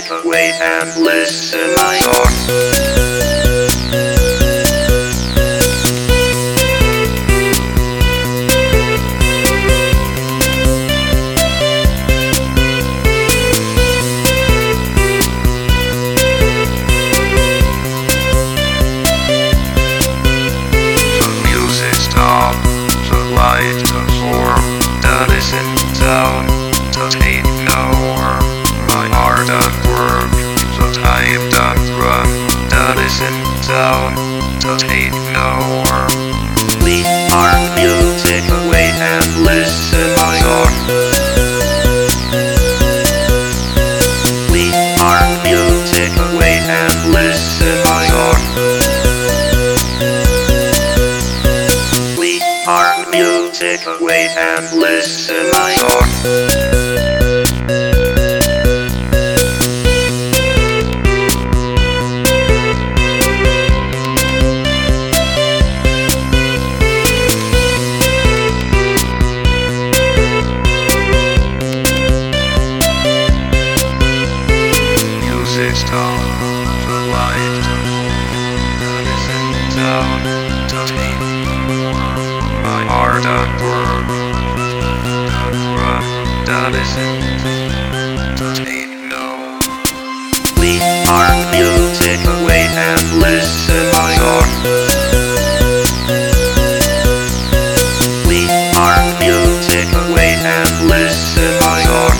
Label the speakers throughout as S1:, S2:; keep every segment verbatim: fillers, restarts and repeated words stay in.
S1: music away and listen my song. Down, that ain't no more. My heart at work, that I've done run. That isn't down, that ain't no more. We are music away and listen my song. We are music away and listen my song. We are music away and listen my song. Music's down, the light, that isn't down, that ain't more. My heart at work, that run, that isn't, that ain't no. We are music away and listen my song. We are music away and listen my song.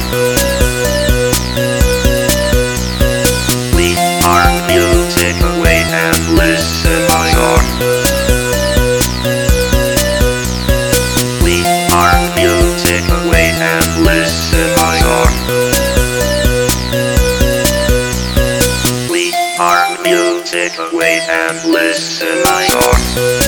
S1: We are music away and listen my song. We are music away and listen my song. We are music away and listen my song.